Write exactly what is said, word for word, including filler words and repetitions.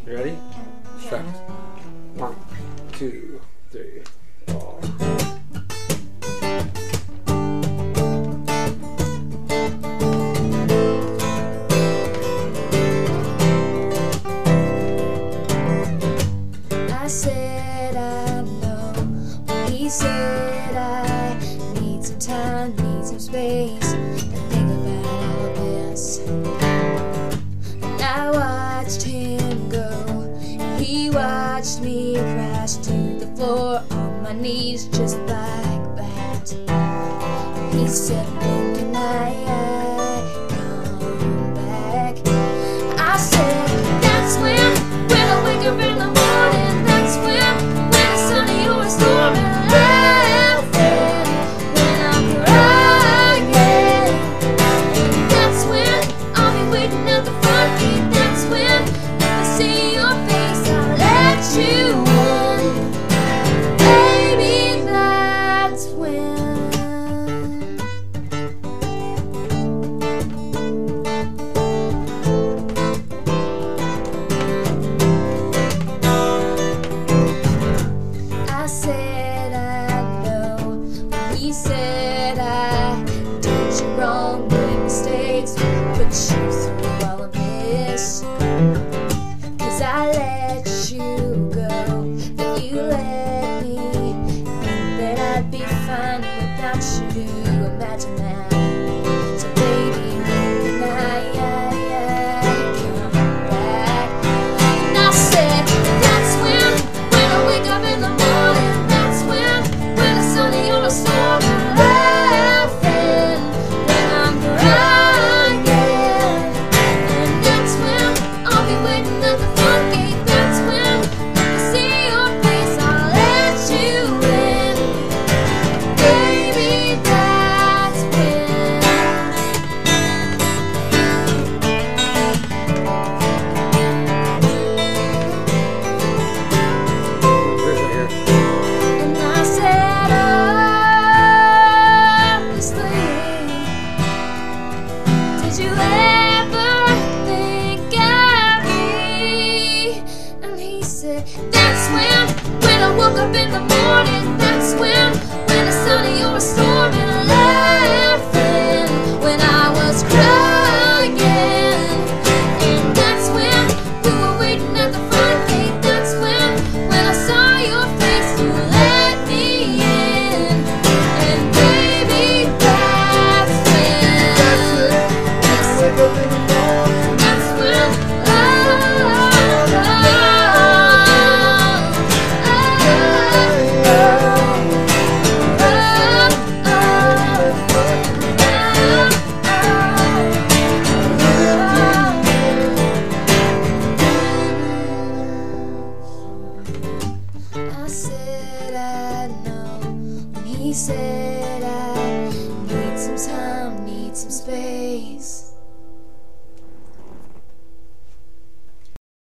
You ready? Start. One, two, three, four. I said I know when he said I need some time, need some space and think about all of this. And I watched him go, and he watched me crash to the floor on my knees just like that. And he said, when can I come back? I said, that's when, when I wake up in the morning. That's when, when it's sunny or a storm and laughing, when I'm crying. That's when I'll be waiting at the front gate. That's when, if I see your face, I'll let you in. Baby, that's when. I said I know when he said I did you wrong, made mistakes, put you through all of this. Cause I let you go, then you let me think that I'd be fine without you. Imagine that. So baby, when can I, I, I come back? And I said, that's when, when I wake up in the morning. That's when, when it's sunny or a storm and laughing, when I'm crying. And that's when I'll be waiting at the front gate. That's when, if I see your face, I'll let you in. Baby, that's when. Right here. And I said, honestly, did you ever think of me? And he said, that's when, when I woke up in the morning. That's when, when it's sunny or a storm and laughing, when I was crying. And that's when we were waiting at the front gate. That's when, when I saw your face, you let me in. And baby, that's when. That's when. Oh, oh, I said I know when he said I need some time, need some space.